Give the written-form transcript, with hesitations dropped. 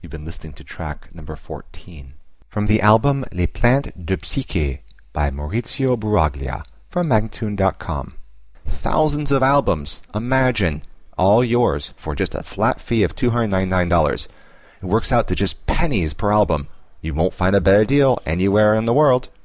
You've been listening to track number 14. From the album Les Plantes de Psyché by Maurizio Buraglia from Magtune.com. Thousands of albums, imagine, all yours for just a flat fee of $299. It works out to just pennies per album. You won't find a better deal anywhere in the world.